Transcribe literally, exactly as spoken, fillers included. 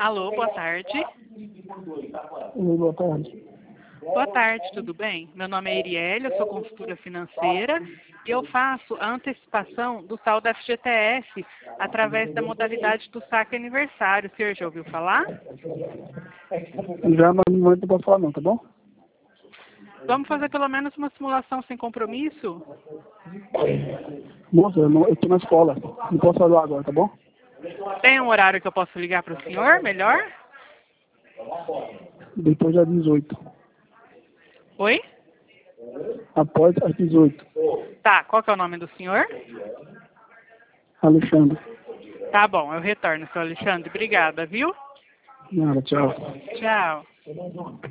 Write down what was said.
Alô, boa tarde. Oi, boa tarde. Boa tarde, tudo bem? Meu nome é Iriele, eu sou consultora financeira e eu faço a antecipação do saldo F G T S através da modalidade do saque aniversário. O senhor já ouviu falar? Já, mas no momento não posso falar não, tá bom? Vamos fazer pelo menos uma simulação sem compromisso? Moça, eu, não, eu tô na escola. Não posso falar agora, tá bom? Tem um horário que eu posso ligar para o senhor, melhor? Depois das dezoito. Oi? Após as dezoito. Tá, qual que é o nome do senhor? Alexandre. Tá bom, eu retorno, seu Alexandre. Obrigada, viu? Nada, tchau. Tchau.